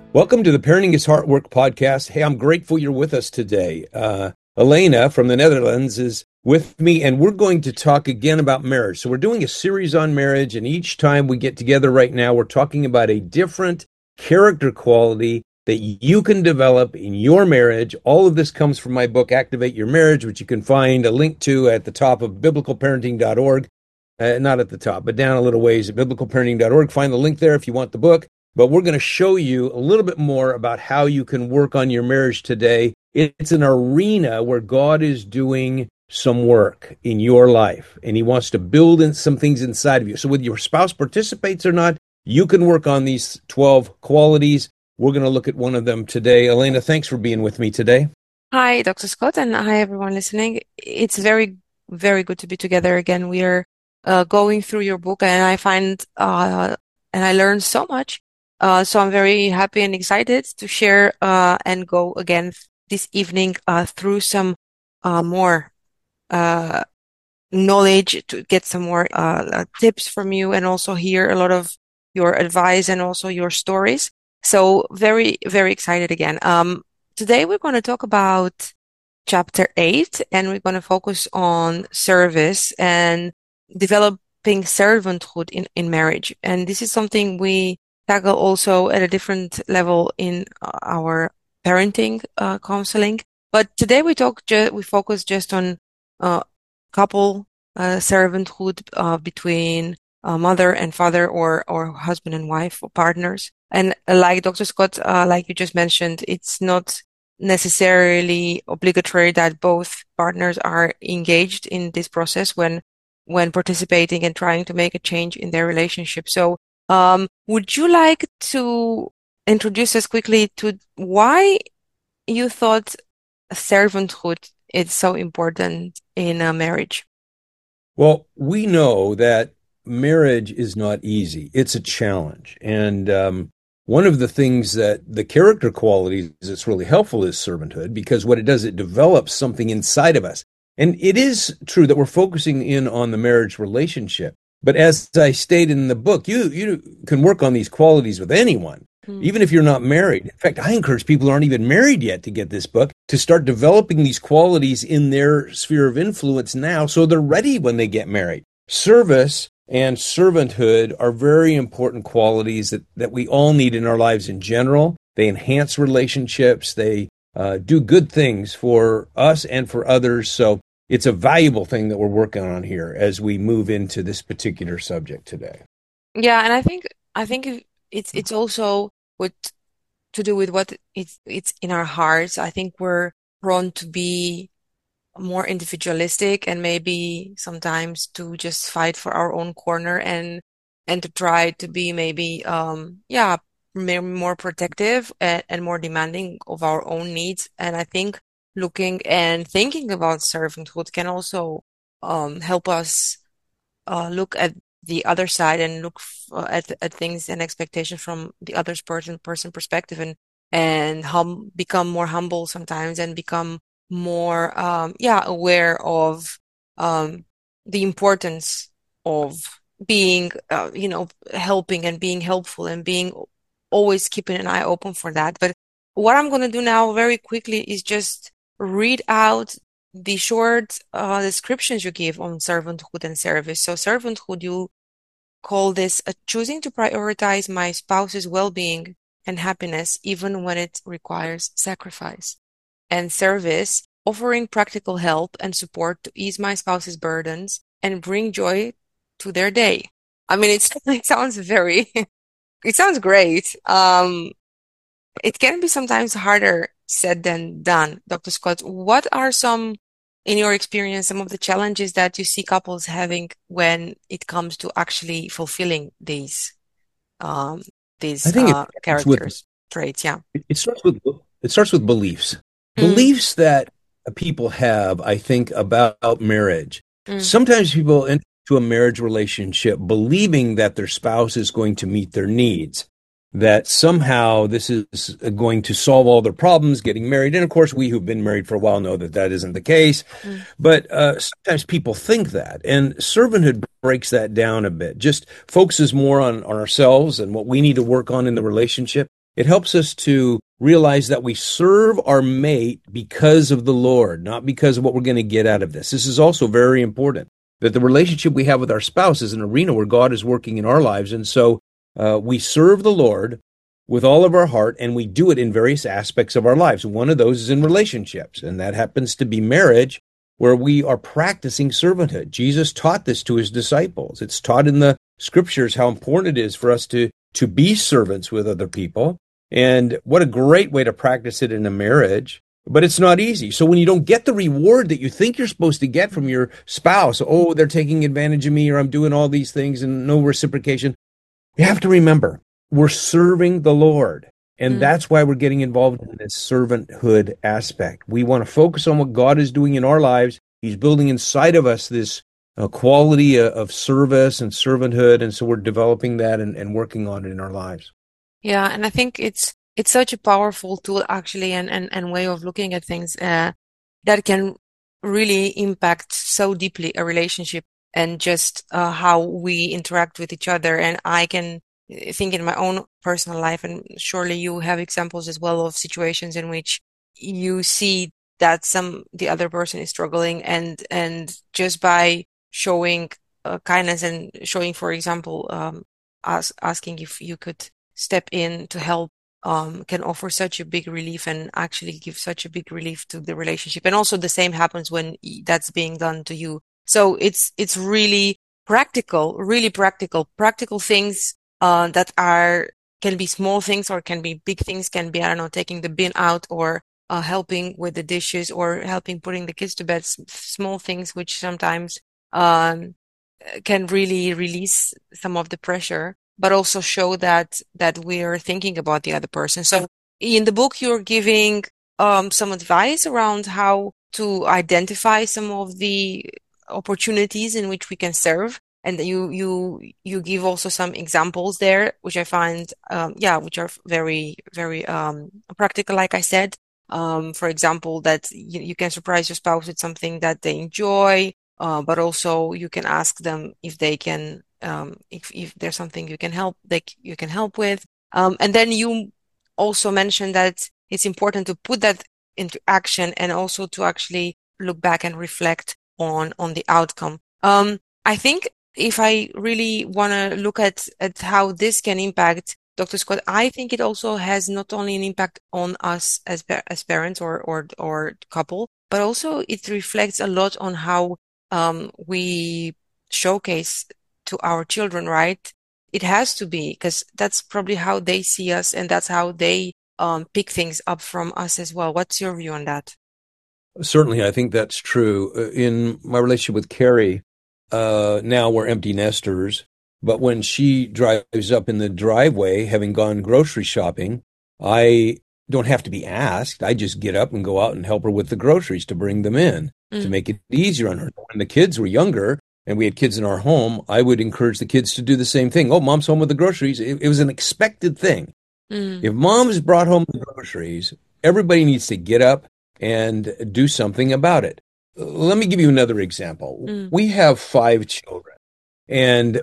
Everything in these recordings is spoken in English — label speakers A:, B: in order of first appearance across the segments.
A: Welcome to the Parenting is Hard Work podcast. Hey, I'm grateful you're with us today. Elena from the Netherlands is with me, and we're going to talk again about marriage. So we're doing a series on marriage, and each time we get together right now, we're talking about a different character quality that you can develop in your marriage. All of this comes from my book, Activate Your Marriage, which you can find a link to at the top of biblicalparenting.org. Not at the top, but down a little ways at biblicalparenting.org. Find the link there if you want the book. But we're going to show you a little bit more about how you can work on your marriage today. It's an arena where God is doing some work in your life, and he wants to build in some things inside of you. So whether your spouse participates or not, you can work on these 12 qualities. We're going to look at one of them today. Elena, thanks for being with me today.
B: Hi, Dr. Scott, and hi, everyone listening. It's very, very good to be together again. We are going through your book, and I find and I learned so much. So I'm very happy and excited to share and go again this evening through some more knowledge, to get some more tips from you, and also hear a lot of your advice and also your stories. So very, very excited again. Today we're going to talk about chapter 8, and we're going to focus on service and developing servanthood in marriage. And this is something we tackle also at a different level in our parenting counseling. But today we focus just on couple servanthood between mother and father, or husband and wife, or partners. And like Dr. Scott, like you just mentioned, it's not necessarily obligatory that both partners are engaged in this process when participating and trying to make a change in their relationship. So would you like to introduce us quickly to why you thought servanthood is so important in a marriage?
A: Well, we know that marriage is not easy. It's a challenge. And one of the things that the character qualities that's really helpful is servanthood, because what it does, it develops something inside of us. And it is true that we're focusing in on the marriage relationship. But as I stated in the book, you can work on these qualities with anyone, even if you're not married. In fact, I encourage people who aren't even married yet to get this book to start developing these qualities in their sphere of influence now, so they're ready when they get married. Service and servanthood are very important qualities that we all need in our lives in general. They enhance relationships. They do good things for us and for others. So it's a valuable thing that we're working on here as we move into this particular subject today.
B: Yeah, and I think it's also what to do with what it's in our hearts. I think we're prone to be more individualistic, and maybe sometimes to just fight for our own corner, and to try to be maybe more protective and more demanding of our own needs. And I think looking and thinking about servanthood can also help us look at the other side, and look at things and expectations from the other person perspective, and become more humble sometimes, and become more aware of the importance of being helping and being helpful, and being always keeping an eye open for that. But what I'm going to do now very quickly is just read out the short descriptions you give on servanthood and service. So servanthood, you call this choosing to prioritize my spouse's well-being and happiness even when it requires sacrifice. And service, offering practical help and support to ease my spouse's burdens and bring joy to their day. I mean, it sounds it sounds great. It can be sometimes harder said than done. Dr. Scott, what are in your experience, some of the challenges that you see couples having when it comes to actually fulfilling these
A: I think it starts with
B: characters, traits? Yeah.
A: it starts with beliefs.
B: Mm,
A: Beliefs that people have, I think, about marriage.
B: mm,
A: Sometimes people enter into a marriage relationship believing that their spouse is going to meet their needs, that somehow this is going to solve all their problems getting married. And of course, we who've been married for a while know that that isn't the case.
B: mm,
A: But sometimes people think that. And servanthood breaks that down a bit, just focuses more on ourselves and what we need to work on in the relationship. It helps us to realize that we serve our mate because of the Lord, not because of what we're going to get out of this. This is also very important, that the relationship we have with our spouse is an arena where God is working in our lives. And so we serve the Lord with all of our heart, and we do it in various aspects of our lives. One of those is in relationships, and that happens to be marriage, where we are practicing servanthood. Jesus taught this to his disciples. It's taught in the scriptures how important it is for us to be servants with other people. And what a great way to practice it in a marriage. But it's not easy. So when you don't get the reward that you think you're supposed to get from your spouse, oh, they're taking advantage of me, or I'm doing all these things and no reciprocation, you have to remember, we're serving the Lord. And that's why we're getting involved in this servanthood aspect. We want to focus on what God is doing in our lives. He's building inside of us this quality of service and servanthood. And so we're developing that and working on it in our lives.
B: Yeah, and I think it's such a powerful tool actually, and way of looking at things that can really impact so deeply a relationship and just how we interact with each other. And I can think in my own personal life, and surely you have examples as well of situations in which you see that the other person is struggling, and just by showing kindness and showing, for example, asking if you could step in to help, can offer such a big relief and actually give such a big relief to the relationship. And also the same happens when that's being done to you. So it's really practical things that can be small things or can be big things, can be, I don't know, taking the bin out, or helping with the dishes, or helping putting the kids to bed. Small things which sometimes can really release some of the pressure, but also show that we are thinking about the other person. So in the book, you're giving some advice around how to identify some of the opportunities in which we can serve. And you give also some examples there, which I find, which are very, very practical, like I said. For example, that you can surprise your spouse with something that they enjoy, but also you can ask them if they can, if there's something you can help with. And then you also mentioned that it's important to put that into action, and also to actually look back and reflect on the outcome. I think if I really want to look at how this can impact Dr. Scott, I think it also has not only an impact on us as parents or couple, but also it reflects a lot on how we showcase to our children, right? It has to be, because that's probably how they see us, and that's how they pick things up from us as well. What's your view on that?
A: Certainly, I think that's true. In my relationship with Carrie, now we're empty nesters, but when she drives up in the driveway, having gone grocery shopping, I don't have to be asked. I just get up and go out and help her with the groceries to bring them in, to make it easier on her. When the kids were younger and we had kids in our home, I would encourage the kids to do the same thing. Oh, mom's home with the groceries. It was an expected thing. If mom has brought home the groceries, everybody needs to get up and do something about it. Let me give you another example. We have 5 children, and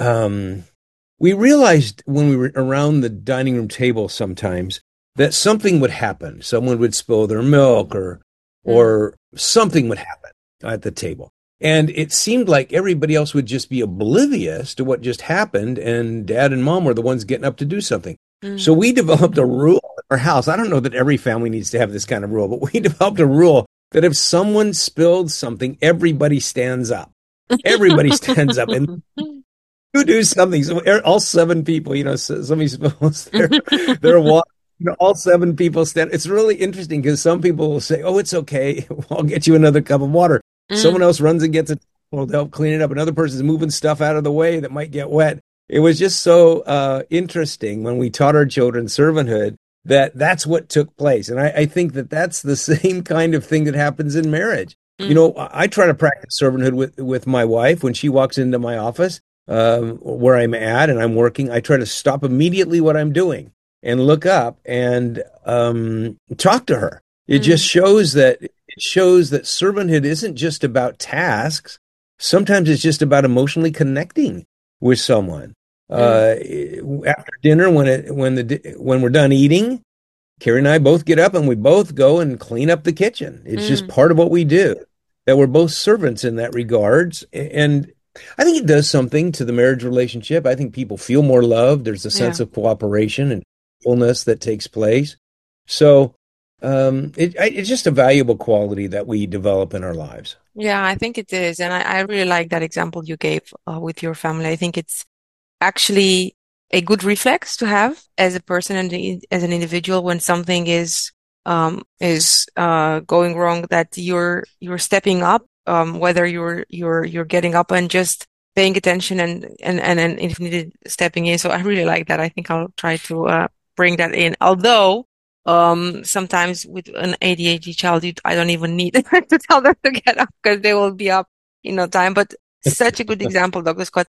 A: we realized when we were around the dining room table sometimes that something would happen. Someone would spill their milk, or something would happen at the table. And it seemed like everybody else would just be oblivious to what just happened, and dad and mom were the ones getting up to do something. So we developed a rule in our house. I don't know that every family needs to have this kind of rule, but we developed a rule that if someone spilled something, everybody stands up. Everybody stands up and you do something. So all 7 people, somebody spills their water. All 7 people stand. It's really interesting because some people will say, "Oh, it's okay. I'll get you another cup of water." Someone else runs and gets it to help clean it up. Another person's moving stuff out of the way that might get wet. It was just so interesting when we taught our children servanthood that's what took place. And I think that's the same kind of thing that happens in marriage. I try to practice servanthood with my wife when she walks into my office where I'm at and I'm working. I try to stop immediately what I'm doing and look up and talk to her. It just shows that servanthood isn't just about tasks. Sometimes it's just about emotionally connecting with someone.
B: Mm,
A: After dinner, when we're done eating, Carrie and I both get up and we both go and clean up the kitchen. It's just
B: mm,
A: part of what we do. That we're both servants in that regards, and I think it does something to the marriage relationship. I think people feel more loved. There's a
B: yeah.
A: sense of cooperation and fullness that takes place. So, it's just a valuable quality that we develop in our lives.
B: Yeah, I think it is. And I really like that example you gave with your family. I think it's actually a good reflex to have as a person and as an individual when something is going wrong, that you're stepping up, whether you're getting up and just paying attention and if needed stepping in. So I really like that. I think I'll try to bring that in. Although sometimes with an ADHD child, I don't even need to tell them to get up because they will be up in no time. But such a good example, Dr. Scott.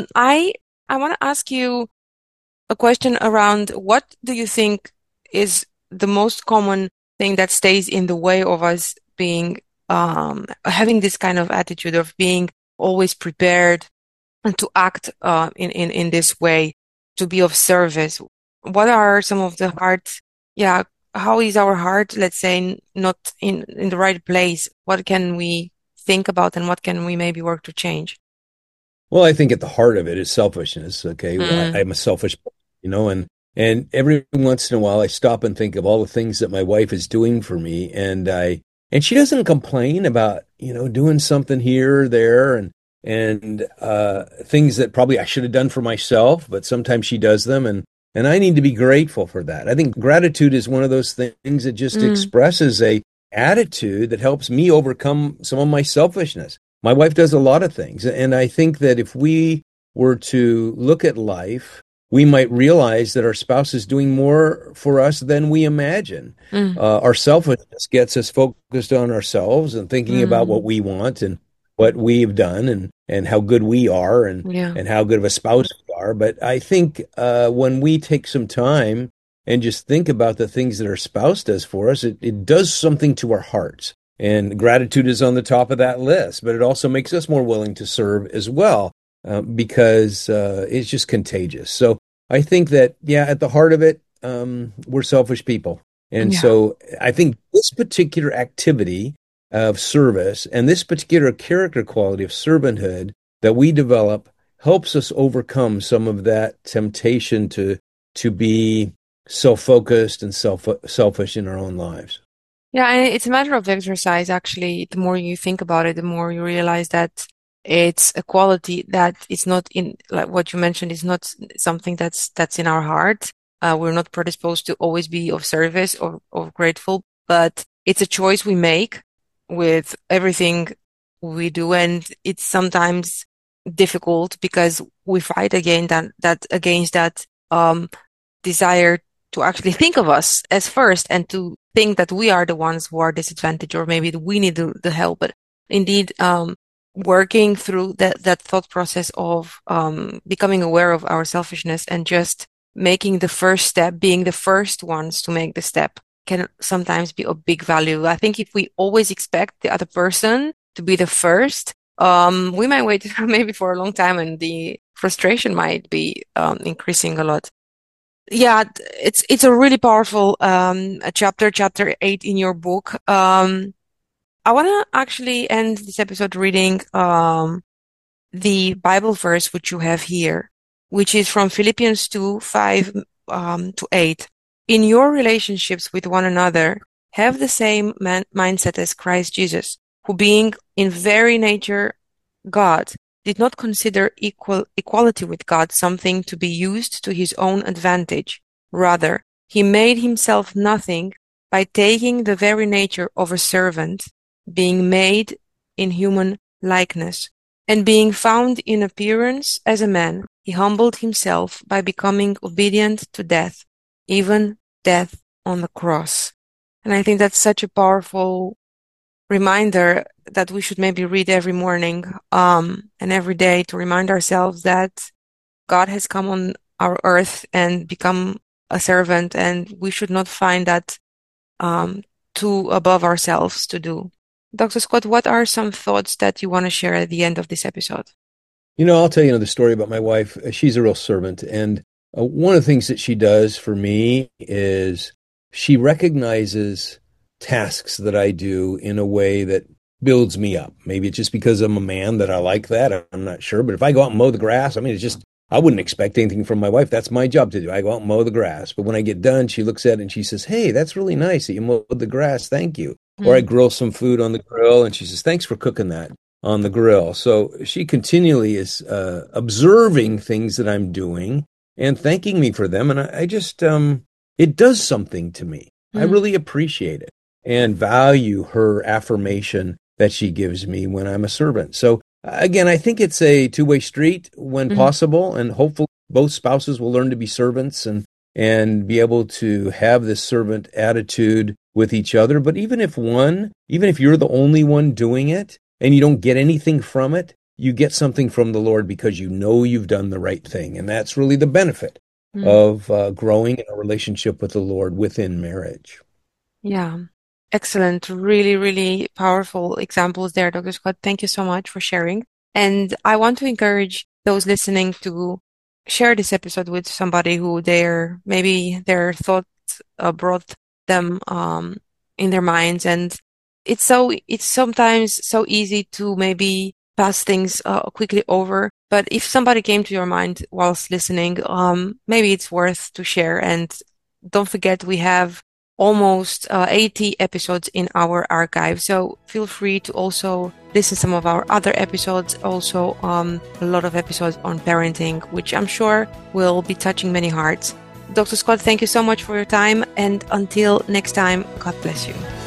B: I want to ask you a question around what do you think is the most common thing that stays in the way of us being having this kind of attitude of being always prepared and to act in this way, to be of service. What are some of the hard, yeah, how is our heart, let's say, not in the right place? What can we think about and what can we maybe work to change?
A: Well, I think at the heart of it is selfishness. Okay,
B: Mm,
A: I'm a selfish, and every once in a while I stop and think of all the things that my wife is doing for me, and she doesn't complain about doing something here or there, and things that probably I should have done for myself, but sometimes she does them, and I need to be grateful for that. I think gratitude is one of those things that just
B: mm,
A: expresses a attitude that helps me overcome some of my selfishness. My wife does a lot of things. And I think that if we were to look at life, we might realize that our spouse is doing more for us than we imagine.
B: mm,
A: Our selfishness gets us focused on ourselves and thinking about what
B: mm.
A: we want and what we've done and how good we are
B: Yeah.
A: and how good of a spouse we are. But I think when we take some time and just think about the things that our spouse does for us, it does something to our hearts. And gratitude is on the top of that list, but it also makes us more willing to serve as well, because it's just contagious. So I think that, yeah, at the heart of it, we're selfish people. And
B: Yeah.
A: so I think this particular activity of service and this particular character quality of servanthood that we develop helps us overcome some of that temptation to be self-focused and selfish in our own lives.
B: Yeah, and it's a matter of exercise, actually. The more you think about it, the more you realize that it's a quality that is not in, like what you mentioned, is not something that's in our heart. We're not predisposed to always be of service or grateful, but it's a choice we make with everything we do, and it's sometimes difficult because we fight against that desire to actually think of us as first and to think that we are the ones who are disadvantaged or maybe we need the help. But indeed, working through that thought process of becoming aware of our selfishness and just making the first step, being the first ones to make the step, can sometimes be of big value. I think if we always expect the other person to be the first, we might wait maybe for a long time and the frustration might be increasing a lot. Yeah, it's a really powerful a chapter 8 in your book. I want to actually end this episode reading the Bible verse which you have here, which is from Philippians 2, 5 to 8. In your relationships with one another, have the same mindset as Christ Jesus, who being in very nature God, did not consider equality with God something to be used to his own advantage. Rather, he made himself nothing by taking the very nature of a servant, being made in human likeness, and being found in appearance as a man, he humbled himself by becoming obedient to death, even death on the cross. And I think that's such a powerful reminder that we should maybe read every morning, and every day, to remind ourselves that God has come on our earth and become a servant, and we should not find that um, too above ourselves to do. Dr. Scott, what are some thoughts that you want to share at the end of this episode?
A: I'll tell you another story about my wife. She's a real servant. And one of the things that she does for me is she recognizes tasks that I do in a way that builds me up. Maybe it's just because I'm a man that I like that. I'm not sure. But if I go out and mow the grass, I mean, it's just, I wouldn't expect anything from my wife. That's my job to do. I go out and mow the grass. But when I get done, she looks at it and she says, "Hey, that's really nice that you mowed the grass. Thank you." Or I
B: Mm,
A: grill some food on the grill and she says, "Thanks for cooking that on the grill." So she continually is observing things that I'm doing and thanking me for them. And I just, it does something to me. I
B: mm,
A: really appreciate it and value her affirmation that she gives me when I'm a servant. So again, I think it's a two-way street when
B: mm,
A: possible, and hopefully both spouses will learn to be servants and be able to have this servant attitude with each other. But even if you're the only one doing it and you don't get anything from it, you get something from the Lord because you know you've done the right thing. And that's really the benefit
B: mm.
A: of growing in a relationship with the Lord within marriage.
B: Yeah. Excellent. Really, really powerful examples there, Dr. Scott. Thank you so much for sharing. And I want to encourage those listening to share this episode with somebody who maybe their thoughts brought them in their minds. And it's sometimes so easy to maybe pass things quickly over. But if somebody came to your mind whilst listening, maybe it's worth to share. And don't forget, we have almost 80 episodes in our archive. So feel free to also listen to some of our other episodes. Also, a lot of episodes on parenting, which I'm sure will be touching many hearts. Dr. Scott, thank you so much for your time. And until next time, God bless you.